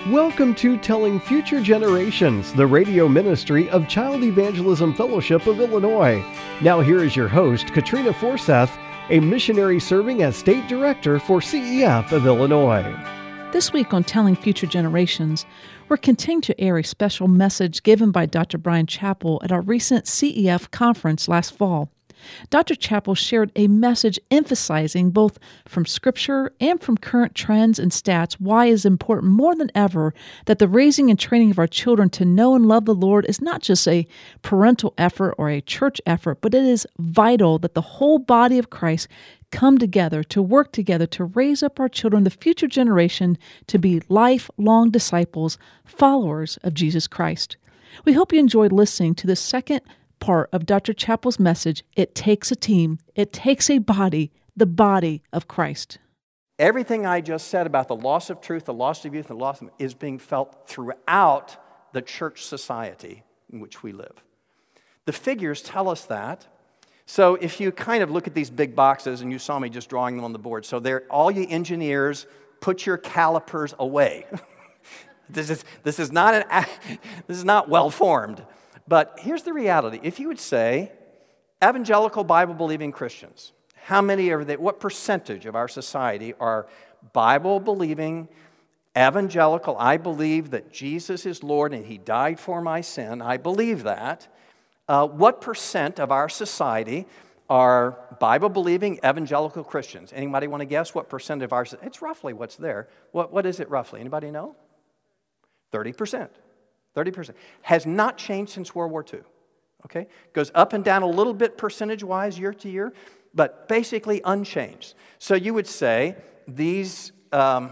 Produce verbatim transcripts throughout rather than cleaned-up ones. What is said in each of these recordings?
Welcome to Telling Future Generations, the radio ministry of Child Evangelism Fellowship of Illinois. Now here is your host, Katrina Forseth, a missionary serving as State Director for C E F of Illinois. This week on Telling Future Generations, we're continuing to air a special message given by Doctor Bryan Chapell at our recent C E F conference last fall. Doctor Chapell shared a message emphasizing both from Scripture and from current trends and stats why it is important more than ever that the raising and training of our children to know and love the Lord is not just a parental effort or a church effort, but it is vital that the whole body of Christ come together to work together to raise up our children, the future generation, to be lifelong disciples, followers of Jesus Christ. We hope you enjoyed listening to the second part of Doctor Chapell's message, It Takes a Team, It Takes a Body, the Body of Christ. Everything I just said about the loss of truth, the loss of youth, the loss of is being felt throughout the church society in which we live. The figures tell us that. So if you kind of look at these big boxes, and you saw me just drawing them on the board, so they're all you engineers, put your calipers away. this is this is not an this is not well formed. But here's the reality. If you would say, evangelical Bible-believing Christians, how many are they, what percentage of our society are Bible-believing, evangelical? I believe that Jesus is Lord and He died for my sin. I believe that. Uh, what percent of our society are Bible-believing, evangelical Christians? Anybody want to guess what percent of our, it's roughly what's there. What, what is it roughly? Anybody know? thirty percent. thirty percent. Has not changed since World War Two. Okay? Goes up and down a little bit percentage-wise year to year, but basically unchanged. So you would say these um,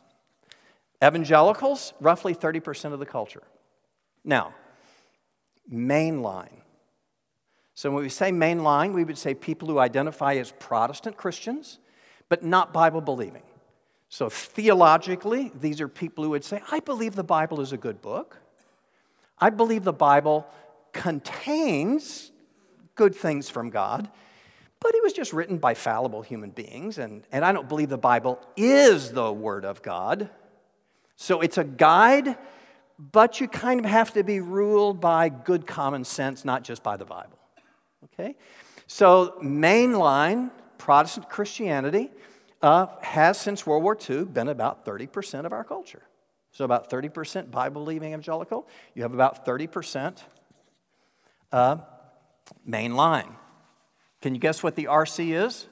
evangelicals, roughly thirty percent of the culture. Now, mainline. So when we say mainline, we would say people who identify as Protestant Christians, but not Bible-believing. So theologically, these are people who would say, I believe the Bible is a good book. I believe the Bible contains good things from God, but it was just written by fallible human beings, and, and I don't believe the Bible is the Word of God. So it's a guide, but you kind of have to be ruled by good common sense, not just by the Bible. Okay? So mainline Protestant Christianity uh, has, since World War Two, been about thirty percent of our culture. So about thirty percent Bible-believing evangelical. You have about thirty percent uh, mainline. Can you guess what the R C is?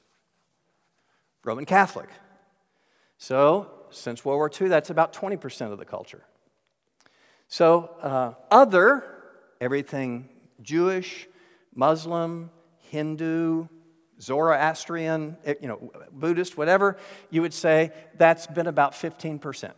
Roman Catholic. So since World War Two, that's about twenty percent of the culture. So uh, other, everything Jewish, Muslim, Hindu, Zoroastrian, you know, Buddhist, whatever, you would say that's been about fifteen percent.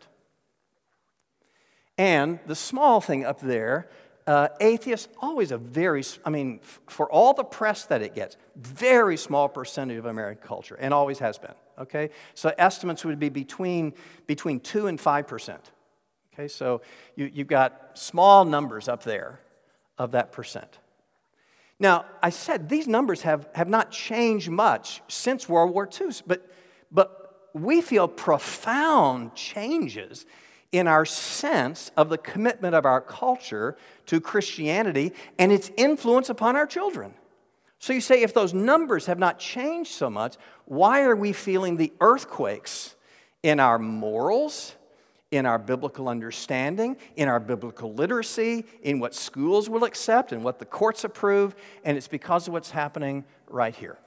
And the small thing up there, uh, atheists, always a very, I mean, f- for all the press that it gets, very small percentage of American culture, and always has been, okay? So estimates would be between, between two and five percent, okay? So you, you've got small numbers up there of that percent. Now, I said these numbers have, have not changed much since World War Two, but, but we feel profound changes in our sense of the commitment of our culture to Christianity and its influence upon our children. So you say, if those numbers have not changed so much, why are we feeling the earthquakes in our morals, in our biblical understanding, in our biblical literacy, in what schools will accept and what the courts approve? And it's because of what's happening right here.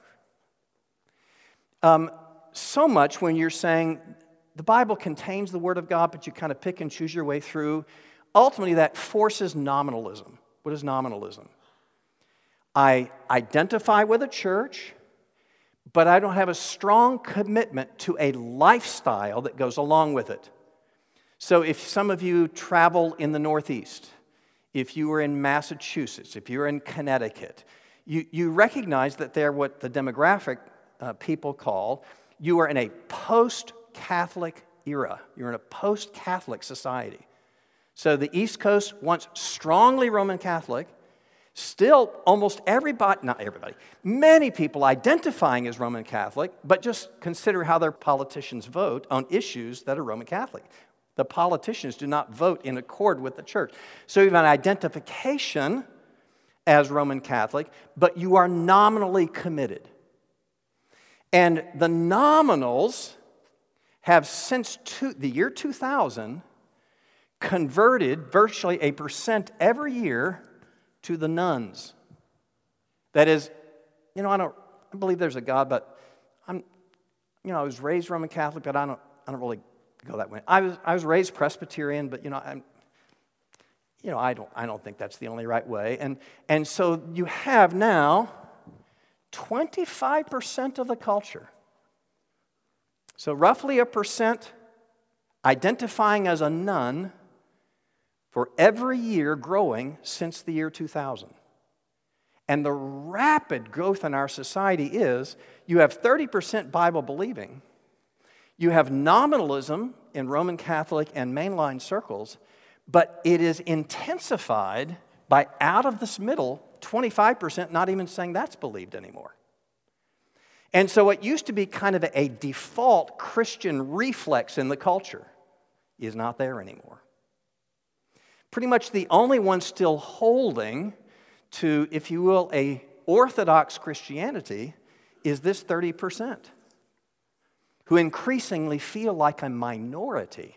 Um, so much when you're saying, the Bible contains the Word of God, but you kind of pick and choose your way through. Ultimately, that forces nominalism. What is nominalism? I identify with a church, but I don't have a strong commitment to a lifestyle that goes along with it. So if some of you travel in the Northeast, if you were in Massachusetts, if you're in Connecticut, you, you recognize that they're what the demographic uh, people call, you are in a post Catholic era. You're in a post-Catholic society. So the East Coast, once strongly Roman Catholic, still almost everybody, not everybody, many people identifying as Roman Catholic, but just consider how their politicians vote on issues that are Roman Catholic. The politicians do not vote in accord with the church. So you have an identification as Roman Catholic, but you are nominally committed. And the nominals have since two, the year two thousand converted virtually a percent every year to the nuns. That is, you know, I don't I believe there's a God, but I'm, you know, I was raised Roman Catholic, but I don't I don't really go that way. I was I was raised Presbyterian, but you know, I'm you know, I don't I don't think that's the only right way. And and so you have now twenty-five percent of the culture. So roughly a percent identifying as a nun for every year growing since the year two thousand. And the rapid growth in our society is you have thirty percent Bible believing, you have nominalism in Roman Catholic and mainline circles, but it is intensified by out of this middle twenty-five percent not even saying that's believed anymore. And so what used to be kind of a default Christian reflex in the culture is not there anymore. Pretty much the only one still holding to, if you will, a orthodox Christianity is this thirty percent, who increasingly feel like a minority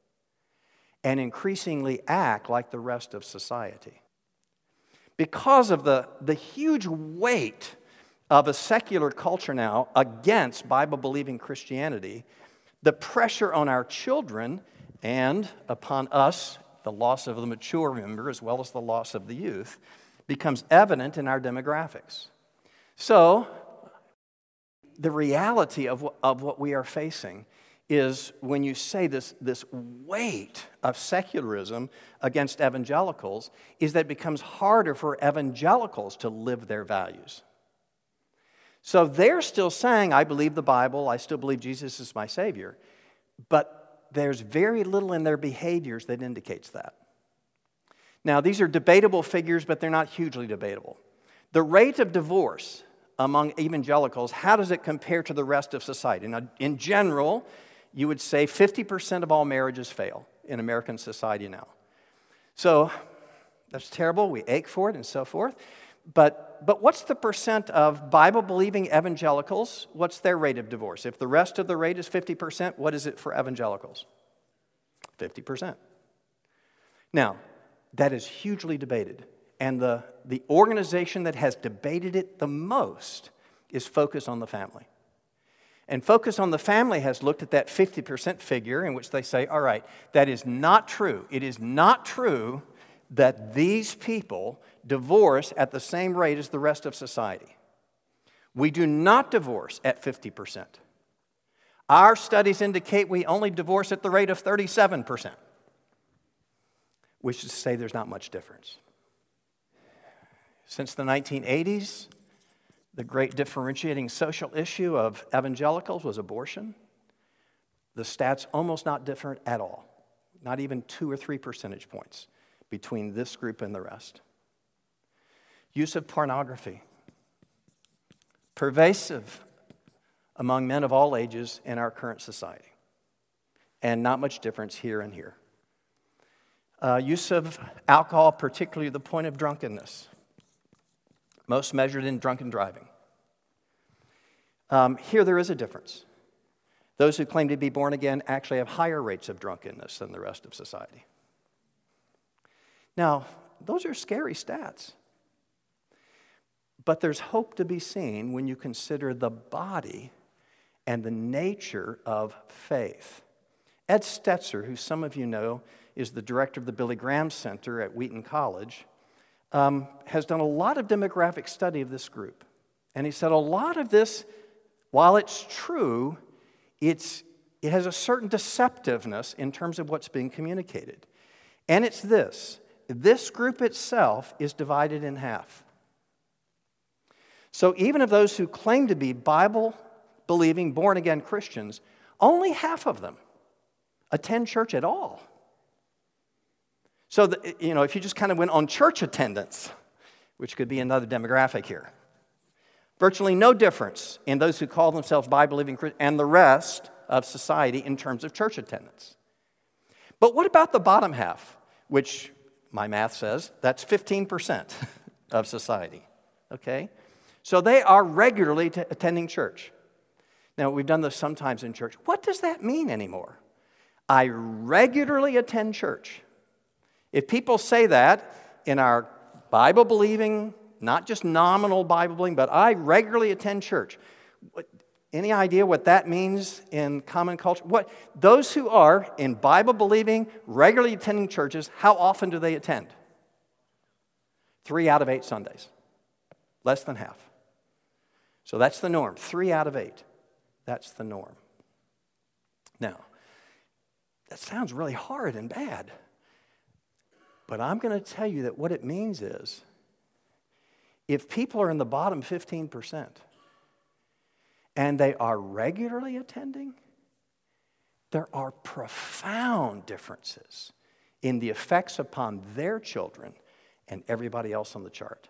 and increasingly act like the rest of society. Because of the, the huge weight of a secular culture now against Bible-believing Christianity, the pressure on our children and upon us, the loss of the mature member as well as the loss of the youth, becomes evident in our demographics. So, the reality of what, of what we are facing is when you say this, this weight of secularism against evangelicals is that it becomes harder for evangelicals to live their values. So they're still saying, I believe the Bible, I still believe Jesus is my Savior, but there's very little in their behaviors that indicates that. Now, these are debatable figures, but they're not hugely debatable. The rate of divorce among evangelicals, how does it compare to the rest of society? Now, in general, you would say fifty percent of all marriages fail in American society now. So that's terrible. We ache for it and so forth. But, but what's the percent of Bible-believing evangelicals? What's their rate of divorce? If the rest of the rate is fifty percent, what is it for evangelicals? fifty percent. Now, that is hugely debated. And the, the organization that has debated it the most is Focus on the Family. And Focus on the Family has looked at that fifty percent figure in which they say, all right, that is not true. It is not true that these people divorce at the same rate as the rest of society. We do not divorce at fifty percent. Our studies indicate we only divorce at the rate of thirty-seven percent, which is to say there's not much difference. Since the nineteen eighties, the great differentiating social issue of evangelicals was abortion. The stats almost not different at all, not even two or three percentage points between this group and the rest. Use of pornography, pervasive among men of all ages in our current society, and not much difference here and here. Uh, use of alcohol, particularly the point of drunkenness, most measured in drunken driving. Um, here there is a difference. Those who claim to be born again actually have higher rates of drunkenness than the rest of society. Now, those are scary stats. But there's hope to be seen when you consider the body and the nature of faith. Ed Stetzer, who some of you know is the director of the Billy Graham Center at Wheaton College, um, has done a lot of demographic study of this group. And he said a lot of this, while it's true, it's, it has a certain deceptiveness in terms of what's being communicated. And it's this. This group itself is divided in half. So even of those who claim to be Bible-believing, born-again Christians, only half of them attend church at all. So, the, you know, if you just kind of went on church attendance, which could be another demographic here, virtually no difference in those who call themselves Bible-believing Christians and the rest of society in terms of church attendance. But what about the bottom half, which my math says that's fifteen percent of society, okay? So they are regularly t- attending church. Now, we've done this sometimes in church. What does that mean anymore? I regularly attend church. If people say that in our Bible-believing, not just nominal Bible-believing, but I regularly attend church, what, any idea what that means in common culture? What those who are in Bible-believing, regularly attending churches, how often do they attend? Three out of eight Sundays. Less than half. So that's the norm. Three out of eight. That's the norm. Now, that sounds really hard and bad. But I'm going to tell you that what it means is, if people are in the bottom fifteen percent and they are regularly attending, there are profound differences in the effects upon their children and everybody else on the chart.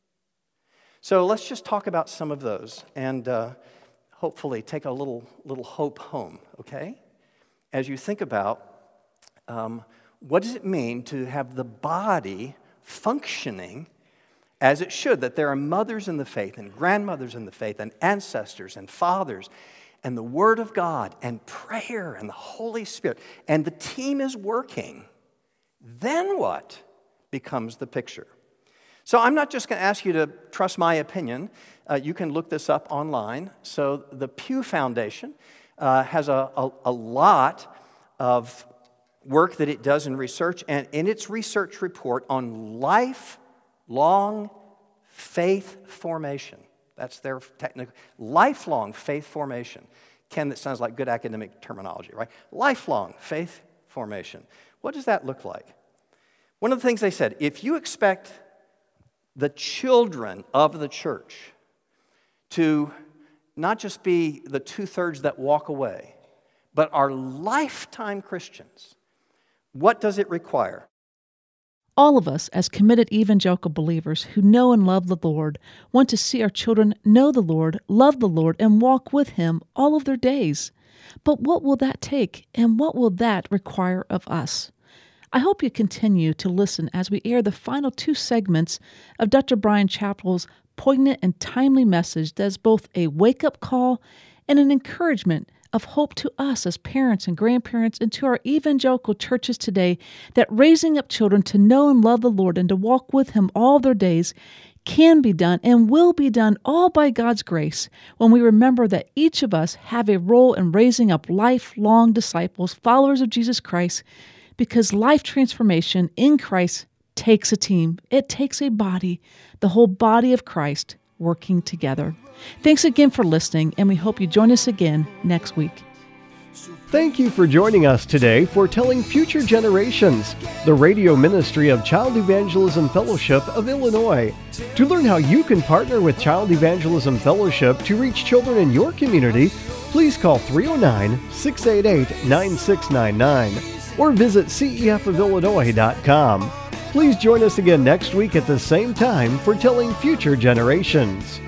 So let's just talk about some of those and uh, hopefully take a little, little hope home, okay? As you think about um, what does it mean to have the body functioning as it should, that there are mothers in the faith and grandmothers in the faith and ancestors and fathers and the Word of God and prayer and the Holy Spirit, and the team is working, then what becomes the picture? So I'm not just going to ask you to trust my opinion. Uh, you can look this up online. So the Pew Foundation uh, has a, a, a lot of work that it does in research, and in its research report on lifelong faith formation, that's their technical, lifelong faith formation. Ken, that sounds like good academic terminology, right? Lifelong faith formation. What does that look like? One of the things they said, if you expect the children of the church to not just be the two-thirds that walk away, but are lifetime Christians, what does it require? All of us, as committed evangelical believers who know and love the Lord, want to see our children know the Lord, love the Lord, and walk with Him all of their days. But what will that take, and what will that require of us? I hope you continue to listen as we air the final two segments of Doctor Bryan Chapell's poignant and timely message that is both a wake-up call and an encouragement of hope to us as parents and grandparents and to our evangelical churches today, that raising up children to know and love the Lord and to walk with Him all their days can be done and will be done all by God's grace when we remember that each of us have a role in raising up lifelong disciples, followers of Jesus Christ, because life transformation in Christ takes a team. It takes a body, the whole body of Christ, working together. Thanks again for listening, and we hope you join us again next week. Thank you for joining us today for Telling Future Generations, the radio ministry of Child Evangelism Fellowship of Illinois. To learn how you can partner with Child Evangelism Fellowship to reach children in your community, please call three oh nine, six eight eight, nine six nine nine or visit c e f of illinois dot com. Please join us again next week at the same time for Telling Future Generations.